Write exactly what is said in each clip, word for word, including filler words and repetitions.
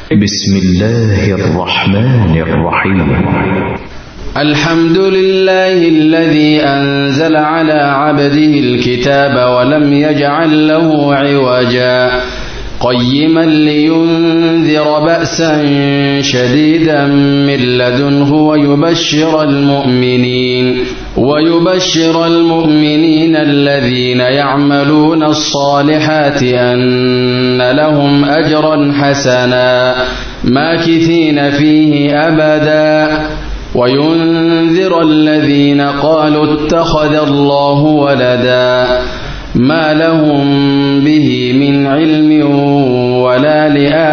بسم الله الرحمن الرحيم. الحمد لله الذي أنزل على عبده الكتاب ولم يجعل له عوجا قيما لينذر بأسا شديدا من لدنه ويبشر المؤمنين ويبشر المؤمنين الذين يعملون الصالحات أن لهم أجرا حسنا ماكثين فيه أبدا وينذر الذين قالوا اتخذ الله ولدا ما لهم به من علم ولا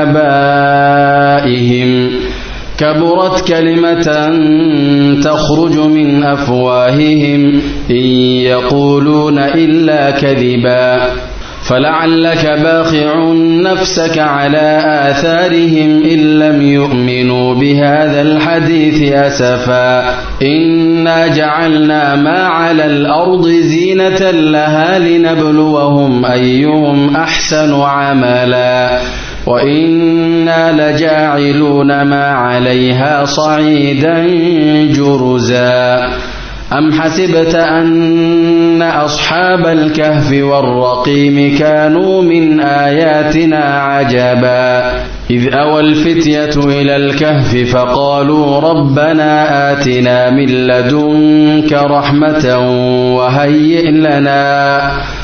لآبائهم كبرت كلمة تخرج من أفواههم إن يقولون إلا كذبا فلعلك باخع نفسك على آثارهم إن لم يؤمنوا بهذا الحديث أسفا إنا جعلنا ما على الأرض زينة لها لنبلوهم أيهم أحسن عملا وإنا لجاعلون ما عليها صعيدا جرزا أم حسبت أن أصحاب الكهف والرقيم كانوا من آياتنا عجبا إذ أوى الفتية إلى الكهف فقالوا ربنا آتنا من لدنك رحمة وهيئ لنا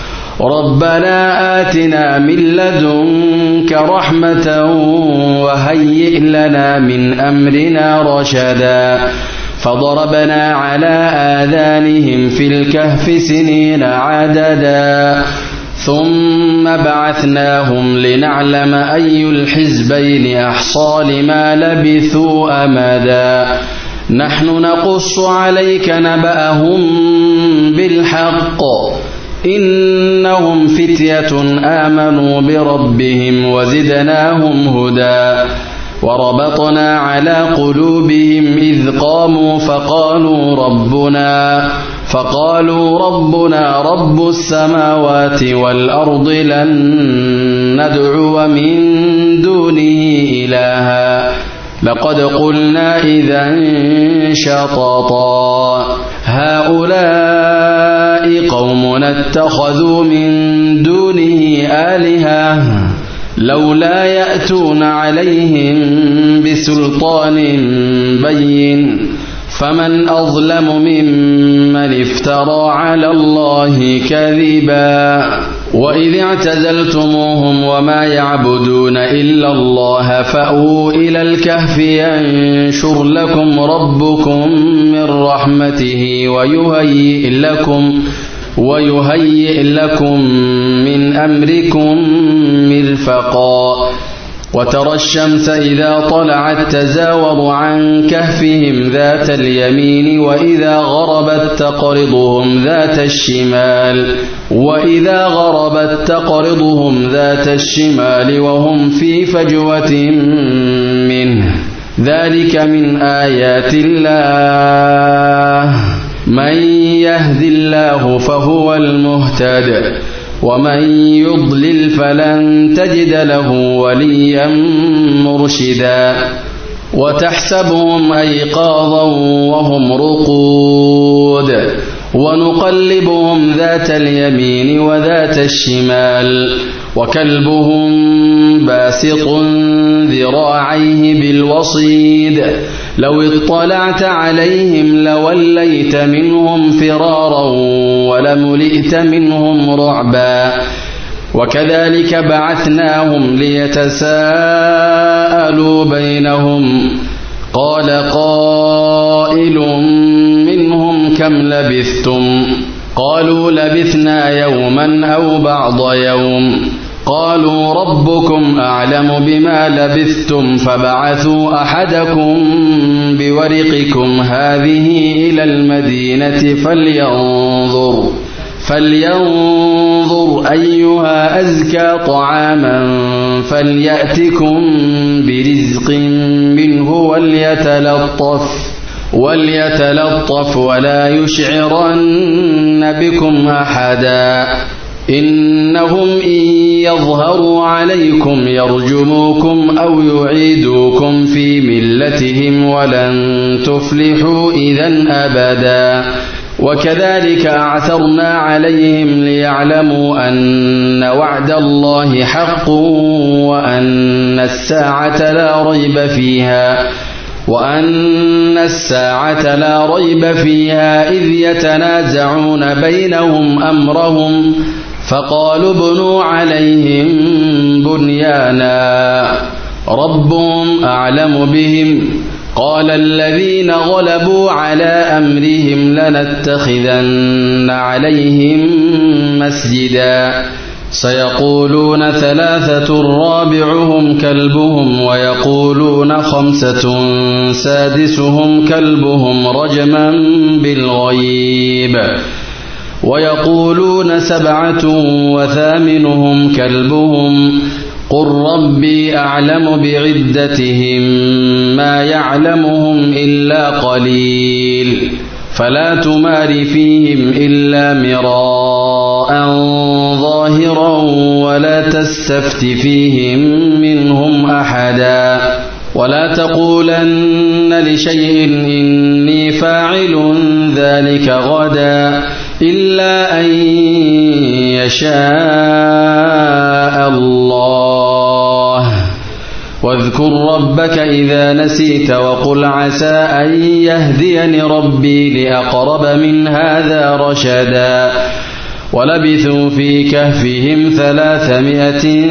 ربنا آتنا من لدنك رحمة وهيئ لنا من أمرنا رشدا فضربنا على آذانهم في الكهف سنين عددا ثم بعثناهم لنعلم أي الحزبين أحصى لما لبثوا أمدا نحن نقص عليك نبأهم بالحق إنهم فتية آمنوا بربهم وزدناهم هدى وربطنا على قلوبهم إذ قاموا فقالوا ربنا فقالوا ربنا رب السماوات والأرض لن ندعو من دونه إلها لقد قلنا إذا شططا هؤلاء قومنا اتخذوا من دونه آلهة لولا يأتون عليهم بسلطان بين فمن أظلم ممن افترى على الله كذبا وإذ اعتزلتموهم وما يعبدون إلا الله فأووا إلى الكهف ينشر لكم ربكم من رحمته ويهيئ لكم ويهيئ لكم من أمركم مرفقا وترى الشمس إذا طلعت تزاور عن كهفهم ذات اليمين وإذا غربت تقرضهم ذات الشمال وإذا غربت تقرضهم ذات الشمال وهم في فجوة منه ذلك من آيات الله من يهد الله فهو المهتد ومن يضلل فلن تجد له وليا مرشدا وتحسبهم أيقاظا وهم رقود ونقلبهم ذات اليمين وذات الشمال وكلبهم باسط ذراعيه بالوصيد لو اطلعت عليهم لوليت منهم فرارا ولملئت منهم رعبا وكذلك بعثناهم ليتساءلوا بينهم قال قائل منهم كم لبثتم قالوا لبثنا يوما أو بعض يوم قالوا ربكم أعلم بما لبثتم فبعثوا أحدكم بورقكم هذه إلى المدينة فلينظر فلينظر أيها أزكى طعاما فليأتكم برزق منه وليتلطف وليتلطف ولا يشعرن بكم أحدا إنهم إن يظهروا عليكم يرجموكم أو يعيدوكم في ملتهم ولن تفلحوا إذا أبدا وكذلك أعثرنا عليهم ليعلموا أن وعد الله حق وأن الساعة لا ريب فيها وأن الساعة لا ريب فيها إذ يتنازعون بينهم أمرهم فقالوا ابنوا عليهم بنيانا ربهم أعلم بهم قال الذين غلبوا على أمرهم لنتخذن عليهم مسجدا سيقولون ثلاثة رابعهم كلبهم ويقولون خمسة سادسهم كلبهم رجما بالغيب ويقولون سبعة وثامنهم كلبهم قل ربي أعلم بعدتهم ما يعلمهم إلا قليل فلا تمار فيهم إلا مراء ظاهرا ولا تستفت فيهم منهم أحدا ولا تقولن لشيء إني فاعل ذلك غدا إلا أن يشاء الله واذكر ربك إذا نسيت وقل عسى أن يهديني ربي لأقرب من هذا رشدا ولبثوا في كهفهم ثلاثمائة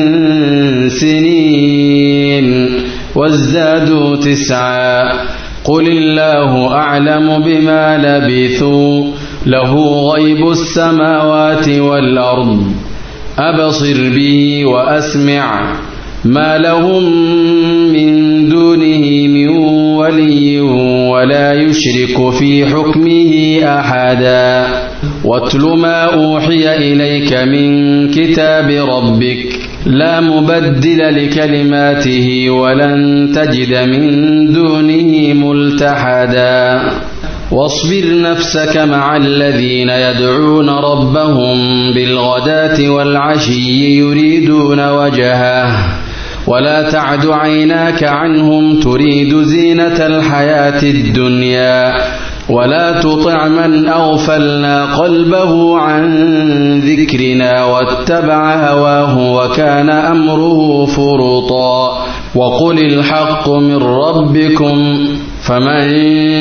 سنين وازدادوا تسعا قل الله أعلم بما لبثوا له غيب السماوات والأرض أبصر به وأسمع ما لهم من دونه من ولي ولا يشرك في حكمه أحدا واتل ما أوحي إليك من كتاب ربك لا مبدل لكلماته ولن تجد من دونه ملتحدا واصبر نفسك مع الذين يدعون ربهم بالغداة والعشي يريدون وجهه ولا تعد عيناك عنهم تريد زينة الحياة الدنيا ولا تطع من أغفلنا قلبه عن ذكرنا واتبع هواه وكان أمره فرطا وقل الحق من ربكم فمن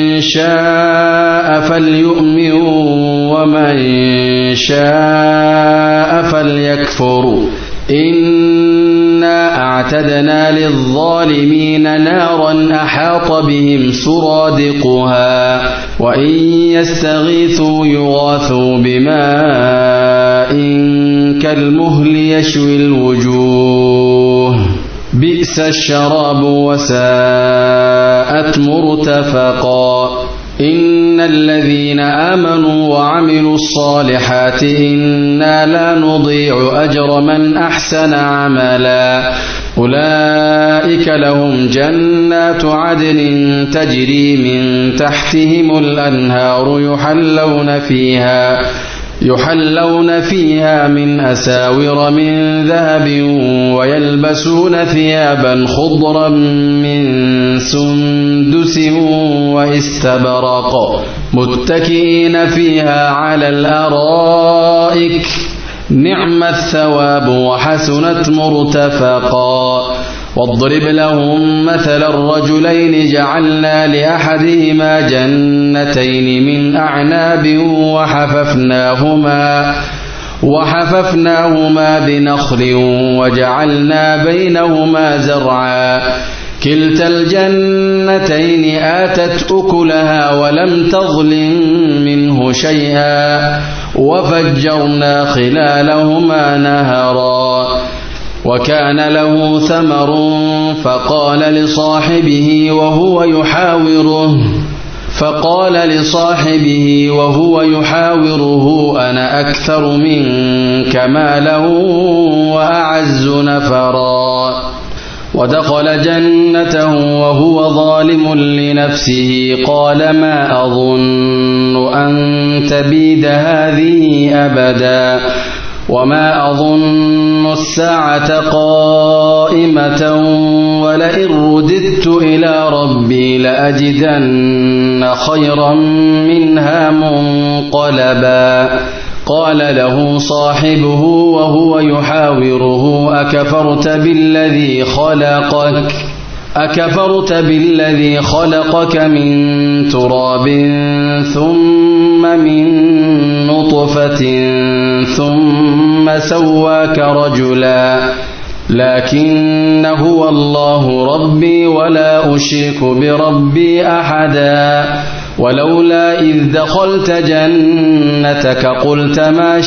شاء فليؤمن ومن شاء فليكفر إنا أعتدنا للظالمين نارا أحاط بهم سرادقها وإن يستغيثوا يغاثوا بماء كالمهل يشوي الوجوه بئس الشراب وساءت مرتفقا إن الذين آمنوا وعملوا الصالحات إنا لا نضيع أجر من أحسن عملا أولئك لهم جنات عدن تجري من تحتهم الأنهار يحلون فيها يحلون فيها من أساور من ذهب ويلبسون ثيابا خضرا من سندس واستبرق متكئين فيها على الأرائك نعم الثواب وحسنت مرتفقا واضرب لهم مثل الرجلين جعلنا لأحدهما جنتين من أعناب وحففناهما وحففناهما بنخل وجعلنا بينهما زرعا كلتا الجنتين آتت أكلها ولم تظلم منه شيئا وفجرنا خلالهما نهرا وكان له ثمر فقال لصاحبه وهو يحاوره فقال لصاحبه وهو يحاوره أنا أكثر منك مالا وأعز نفرا ودخل جنته وهو ظالم لنفسه قال ما أظن أن تبيد هذه أبدا وما أظن الساعة قائمة ولئن رددت إلى ربي لأجدن خيرا منها منقلبا قال له صاحبه وهو يحاوره أكفرت بالذي خلقك أكفرت بالذي خلقك من تراب ثم من نطفة ثم سواك رجلا لكن هو الله ربي ولا أشرك بربي أحدا ولولا إذ دخلت جنتك قلت ما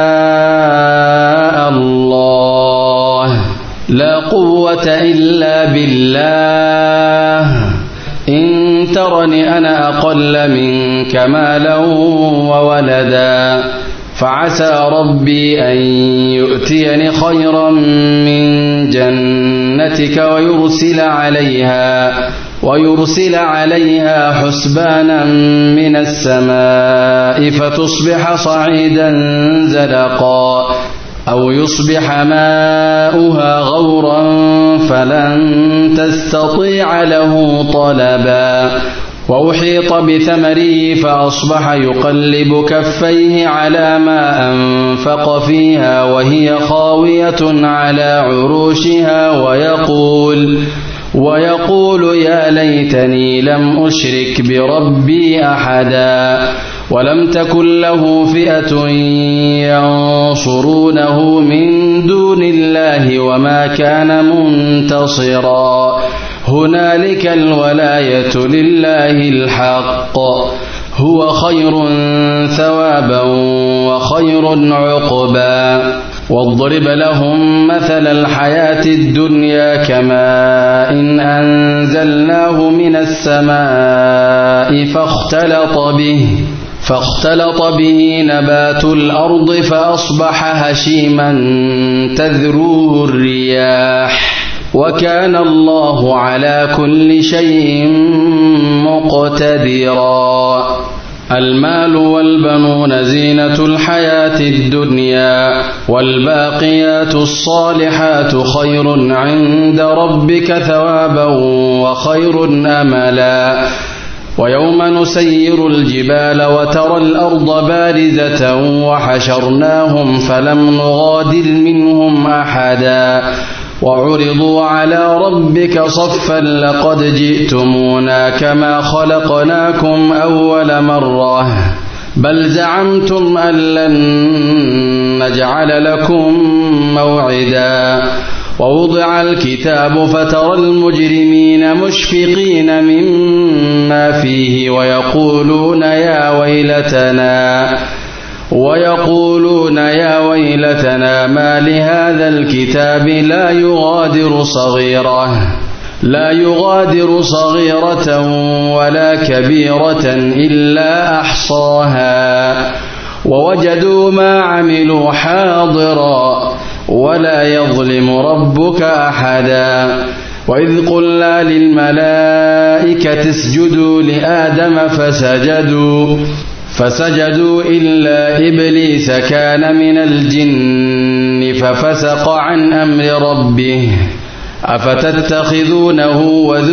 شاء الله لا قوة إلا بالله إن ترني أنا أقل منك مالا وولدا فعسى ربي أن يؤتيني خيرا من جنتك ويرسل عليها ويرسل عليها حسبانا من السماء فتصبح صعيدا زلقا أو يصبح ماؤها غورا فلن تستطيع له طلبا وأحيط بثمره فأصبح يقلب كفيه على ما أنفق فيها وهي خاوية على عروشها ويقول ويقول يا ليتني لم أشرك بربي أحدا ولم تكن له فئة ينصرونه من دون الله وما كان منتصرا هنالك الولاية لله الحق هو خير ثوابا وخير عقبا واضرب لهم مثل الحياة الدنيا كماء إن أنزلناه من السماء فاختلط به فاختلط به نبات الأرض فأصبح هشيما تذروه الرياح وكان الله على كل شيء مقتدرا المال والبنون زينة الحياة الدنيا والباقيات الصالحات خير عند ربك ثوابا وخير أملا ويوم نسير الجبال وترى الأرض بارزة وحشرناهم فلم نغادر منهم أحدا وعرضوا على ربك صفا لقد جئتمونا كما خلقناكم أول مرة بل زعمتم أن لن نجعل لكم موعدا ووضع الكتاب فترى المجرمين مشفقين مما فيه ويقولون يا ويلتنا ويقولون يا ويلتنا ما لهذا الكتاب لا يغادر صغيرة لا يغادر صغيرة ولا كبيرة إلا أحصاها ووجدوا ما عملوا حاضرا ولا يظلم ربك أحدا وإذ قلنا للملائكة اسجدوا لآدم فسجدوا فسجدوا إلا إبليس كان من الجن ففسق عن أمر ربه أفتتخذونه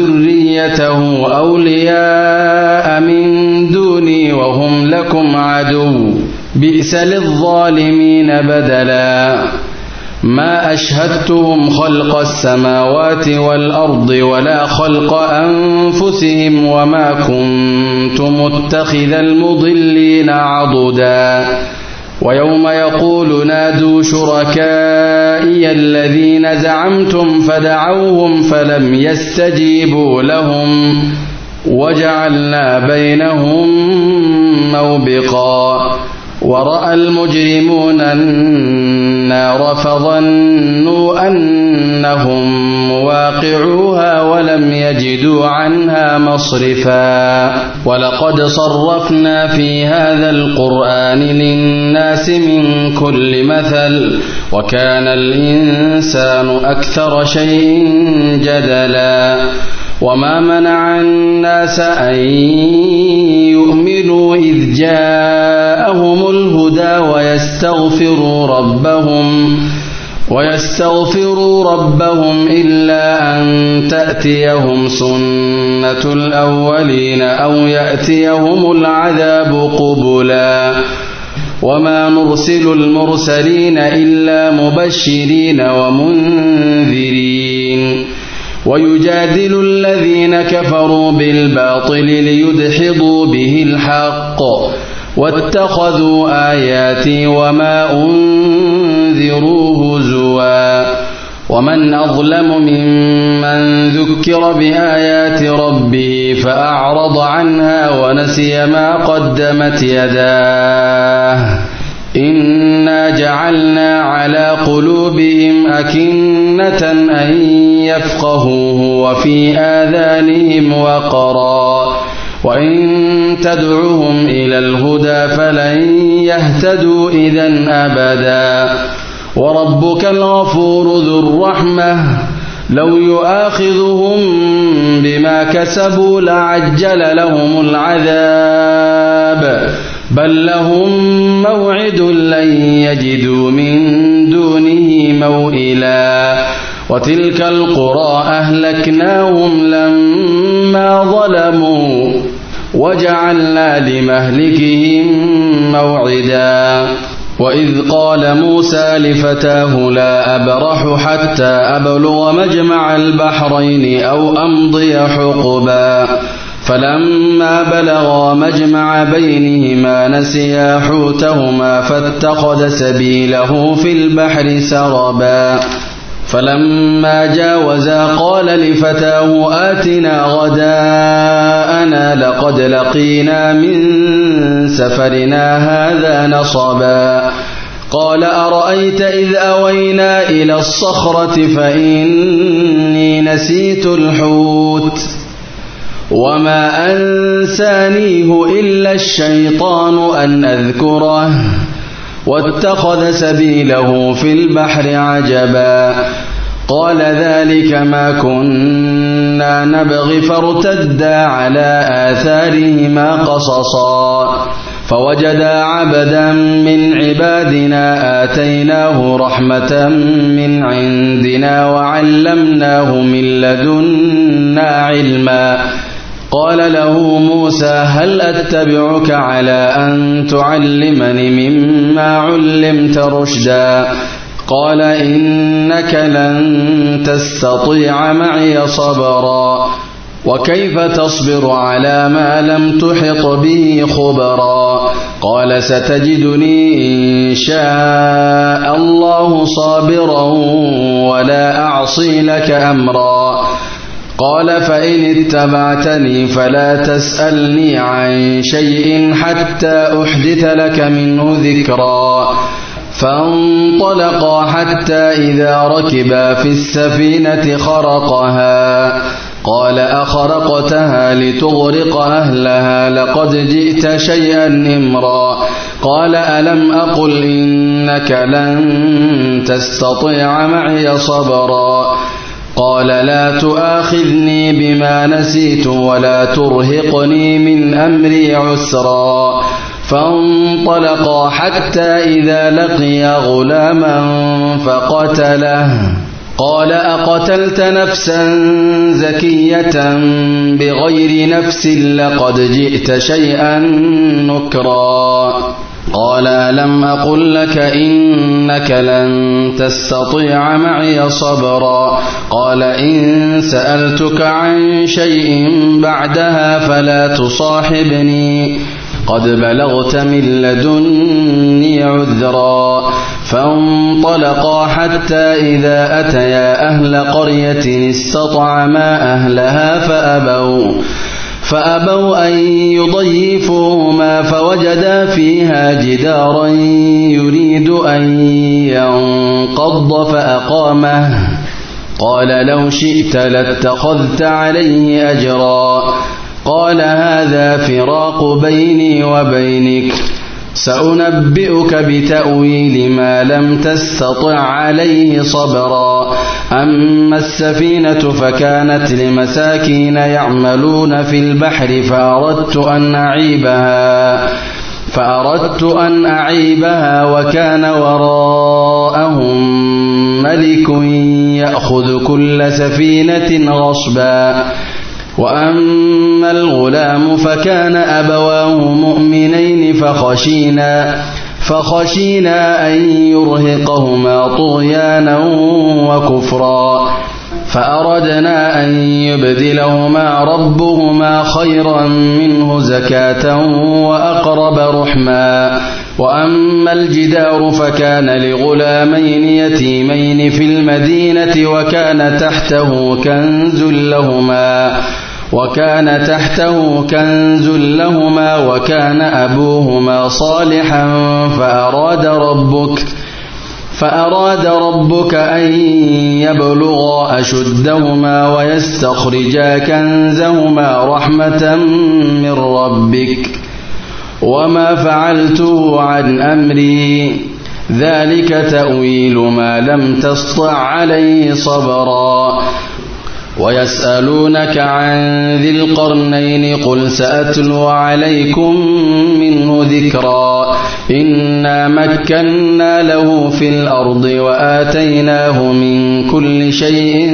وذريته أولياء من دوني وهم لكم عدو بئس للظالمين بدلا ما أشهدتهم خلق السماوات والأرض ولا خلق أنفسهم وما كنت متخذ المضلين عضدا ويوم يقول نادوا شركائي الذين زعمتم فدعوهم فلم يستجيبوا لهم وجعلنا بينهم موبقا ورأى المجرمون النار فظنوا أنهم مواقعوها ولم يجدوا عنها مصرفا ولقد صرفنا في هذا القرآن للناس من كل مثل وكان الإنسان أكثر شيء جدلا وما منع الناس أن يؤمنوا إذ جاءهم الهدى ويستغفروا ربهم ويستغفروا ربهم إلا أن تأتيهم سنة الأولين أو يأتيهم العذاب قبلا وما نرسل المرسلين إلا مبشرين ومنذرين ويجادل الذين كفروا بالباطل ليدحضوا به الحق واتخذوا آياتي وما أنذروا هزوا ومن أظلم ممن ذكر بآيات ربه فأعرض عنها ونسي ما قدمت يداه إنا جعلنا على قلوبهم أكنة أن يفقهوه وفي آذانهم وقرا وإن تدعهم إلى الهدى فلن يهتدوا إذن أبدا وربك الغفور ذو الرحمة لو يؤاخذهم بما كسبوا لعجل لهم العذاب بل لهم موعد لن يجدوا من دونه موئلا وتلك القرى أهلكناهم لما ظلموا وجعلنا لمهلكهم موعدا وإذ قال موسى لفتاه لا أبرح حتى أبلغ مجمع البحرين أو أمضي حقبا فلما بلغا مجمع بينهما نسيا حوتهما فاتخذ سبيله في البحر سربا فلما جاوزا قال لفتاه آتنا غداءنا لقد لقينا من سفرنا هذا نصبا قال أرأيت إذ أوينا إلى الصخرة فإني نسيت الحوت وما أنسانيه إلا الشيطان أن أذكره واتخذ سبيله في البحر عجبا قال ذلك ما كنا نبغي فارتدا على آثارهما قصصا فوجدا عبدا من عبادنا آتيناه رحمة من عندنا وعلمناه من لدنا علما قال له موسى هل أتبعك على أن تعلمني مما علمت رشدا قال إنك لن تستطيع معي صبرا وكيف تصبر على ما لم تحط به خبرا قال ستجدني إن شاء الله صابرا ولا أعصي لك أمرا قال فإن اتبعتني فلا تسألني عن شيء حتى أحدث لك منه ذكرا فانطلقا حتى إذا ركبا في السفينة خرقها قال أخرقتها لتغرق أهلها لقد جئت شيئا إمرا قال ألم أقل إنك لن تستطيع معي صبرا قال لا تؤاخذني بما نسيت ولا ترهقني من أمري عسرا فانطلقا حتى إذا لقيا غلاما فقتله قال أقتلت نفسا زكية بغير نفس لقد جئت شيئا نكرا قال ألم أقل لك إنك لن تستطيع معي صبرا قال إن سألتك عن شيء بعدها فلا تصاحبني قد بلغت من لدني عذرا فانطلقا حتى إذا أتيا أهل قرية استطعما أهلها فأبوا فأبوا أن يضيفوهما فوجدا فيها جدارا يريد أن ينقض فأقامه قال لو شئت لاتخذت عليه أجرا قال هذا فراق بيني وبينك سأنبئك بتأويل ما لم تستطع عليه صبرا أما السفينة فكانت لمساكين يعملون في البحر فأردت أن أعيبها فأردت أن أعيبها وكان وراءهم ملك يأخذ كل سفينة غصبا وأما الغلام فكان أبواه مؤمنين فخشينا فخشينا أن يرهقهما طغيانا وكفرا فأردنا أن يبدلهما ربهما خيرا منه زكاة وأقرب رحما وأما الجدار فكان لغلامين يتيمين في المدينة وكان تحته كنز لهما وكان تحته كنز لهما وكان أبوهما صالحا فأراد ربك فأراد ربك أن يبلغا أشدهما ويستخرجا كنزهما رحمة من ربك وما فعلته عن أمري ذلك تأويل ما لم تسطع عليه صبرا ويسألونك عن ذي القرنين قل سأتلو عليكم منه ذكرا إنا مكنا له في الأرض وآتيناه من كل شيء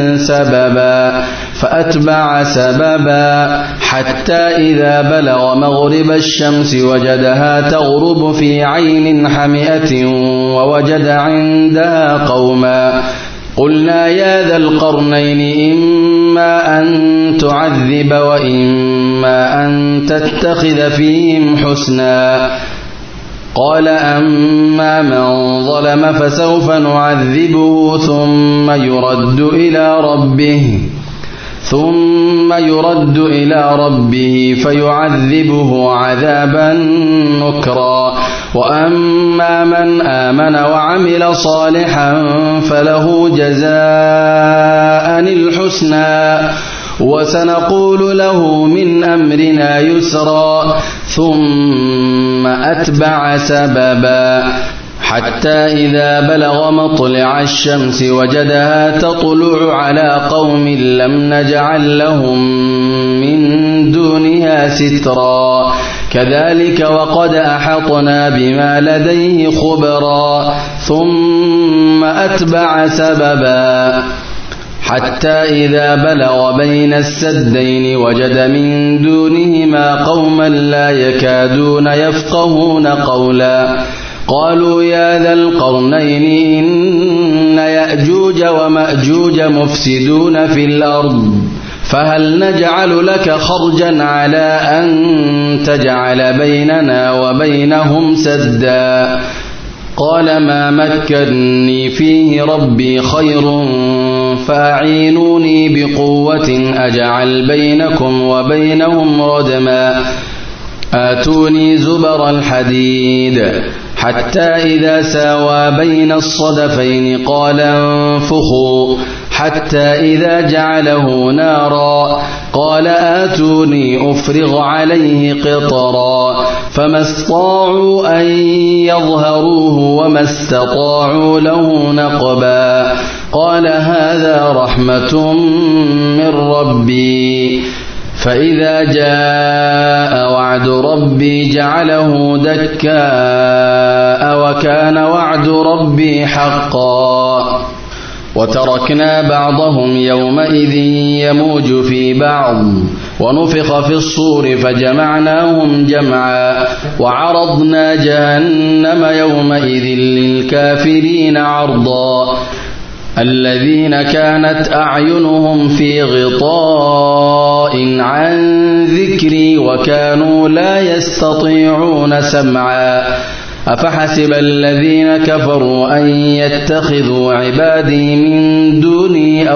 سببا فأتبع سببا حتى إذا بلغ مغرب الشمس وجدها تغرب في عين حمئة ووجد عندها قوما قلنا يا ذا القرنين إما أن تعذب وإما أن تتخذ فيهم حسنا قال أما من ظلم فسوف نعذبه ثم يرد إلى ربه ثم يرد إلى ربه فيعذبه عذابا نكرا وأما من آمن وعمل صالحا فله جزاء الحسنى وسنقول له من أمرنا يسرا ثم أتبع سببا حتى إذا بلغ مطلع الشمس وجدها تطلع على قوم لم نجعل لهم من دونها سترا كذلك وقد أحطنا بما لديه خبرا ثم أتبع سببا حتى إذا بلغ بين السدين وجد من دونهما قوما لا يكادون يفقهون قولا قالوا يا ذا القرنين إن يأجوج ومأجوج مفسدون في الأرض فهل نجعل لك خرجا على أن تجعل بيننا وبينهم سدا قال ما مكني فيه ربي خير فأعينوني بقوة أجعل بينكم وبينهم ردما آتوني زبر الحديد حتى إذا ساوى بين الصدفين قال انفخوا حتى إذا جعله نارا قال آتوني أفرغ عليه قطرا فما استطاعوا أن يظهروه وما استطاعوا له نقبا قال هذا رحمة من ربي فإذا جاء وعد ربي جعله دكاء وكان وعد ربي حقا وتركنا بعضهم يومئذ يموج في بعض ونفخ في الصور فجمعناهم جمعا وعرضنا جهنم يومئذ للكافرين عرضا الذين كانت أعينهم في غطاء عن ذكري وكانوا لا يستطيعون سمعا أفحسب الذين كفروا أن يتخذوا عبادي من دوني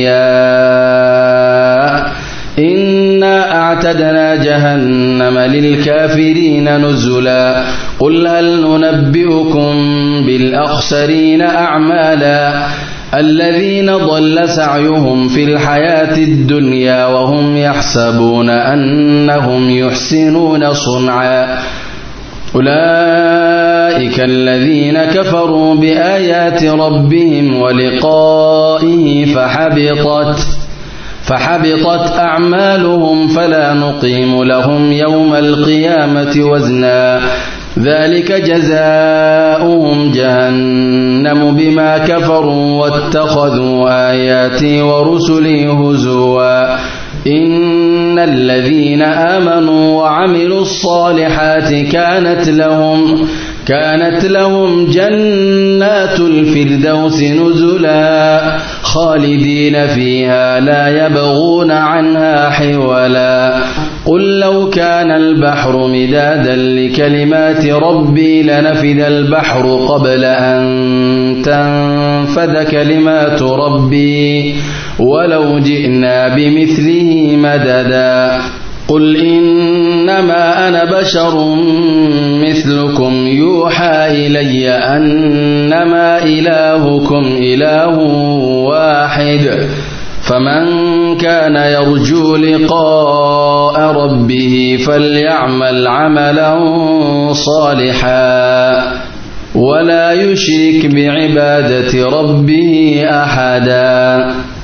أولياء إنا أعتدنا جهنم للكافرين نزلا قل هل ننبئكم بالأخسرين أعمالا الذين ضل سعيهم في الحياة الدنيا وهم يحسبون أنهم يحسنون صنعا أولئك الذين كفروا بآيات ربهم ولقائه فحبطت فحبطت أعمالهم فلا نقيم لهم يوم القيامة وزنا ذلك جزاؤهم جهنم بما كفروا واتخذوا آياتي ورسلي هزوا إن الذين آمنوا وعملوا الصالحات كانت لهم كانت لهم جنات الفردوس نزلا خالدين فيها لا يبغون عنها حولا قل لو كان البحر مدادا لكلمات ربي لنفد البحر قبل أن تنفذ كلمات ربي ولو جئنا بمثله مددا قل إنما أنا بشر مثلكم يوحى إلي أنما إلهكم إله واحد فمن كان يرجو لقاء ربه فليعمل عملا صالحا ولا يشرك بعبادة ربه أحدا.